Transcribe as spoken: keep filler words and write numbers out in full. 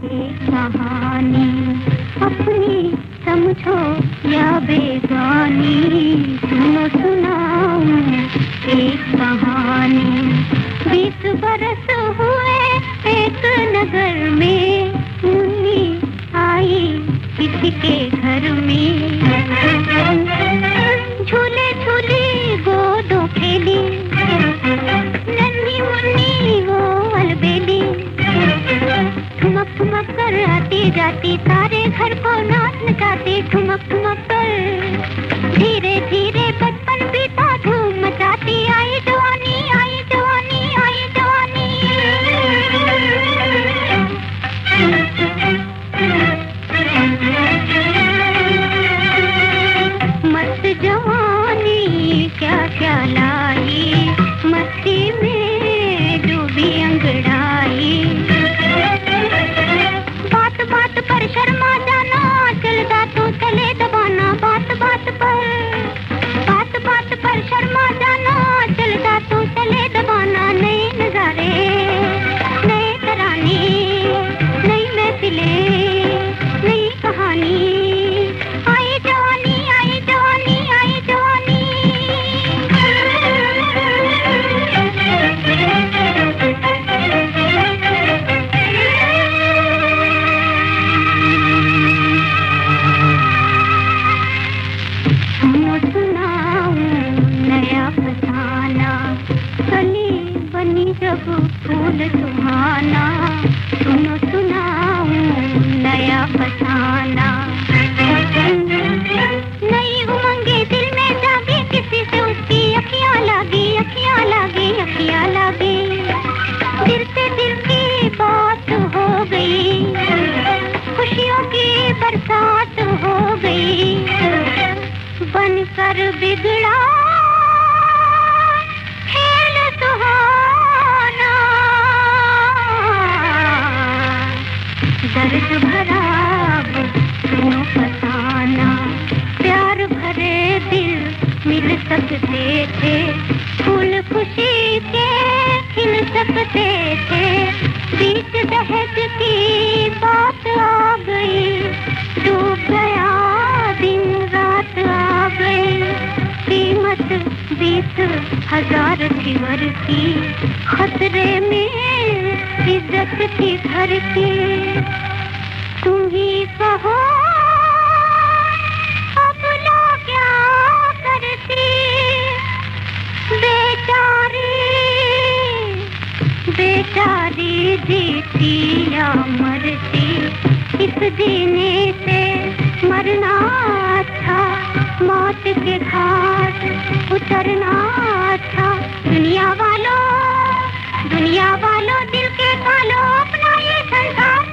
एक कहानी अपनी समझो या बेगानी, सुनो सुनाऊं एक कहानी। बीस बरस हुए एक नगर में, मुन्नी आई किसी के घर में। झूले झूली गोदों खेली, नन्ही मुन्नी वो अलबेली। ठुमक ठुमक कर आती जाती, सारे घर को नाच नचाती। ठुमक ठुमक कर धीरे धीरे बचपन बीता, धूम मचाती। आई जवानी आई जवानी आई जवानी। मस्त जवानी क्या क्या लाई, मस्ती में डूबी अंगड़ाई। बात बात पर शर्मा जाना, चलता तो चले दबाना। बात बात पर बात बात पर शर्मा जाना, चलता तो चले दबाना। नए नजारे नए तराने, नई महफिलें नई कहानी। आई जवानी आई जवानी आई जवानी। सुनो सुनाऊं नया फसाना, कली बनी जब फूल सुहाना। सुनो सुनाऊं नया फसाना। नई उमंगे दिल में जागी, किसी से उसकी अखियां लागी अखियां लागी अखियां लागी। दिल से दिल की बात हो गई, खुशियों की बरसात हो गई। बनकर बिगड़ा खेल सुहाना, दर्द भरा सुनो फसाना। प्यार भरे दिल मिल सकते थे, फूल खुशी के खिल सकते थे। बीच दहज की बात आ गई, डूब गया दिन रात आ गई। कीमत बीस हजार थी वर की, खतरे में इज्जत थी घर की। तुम ही कहो अब ला क्या करती, बेचारी बेचारी जीती या मरती। इस जीने से मरना अच्छा, मौत के घाट उतरना अच्छा। दुनिया वालों दुनिया वालों दिल के पालो अपना ये संसार।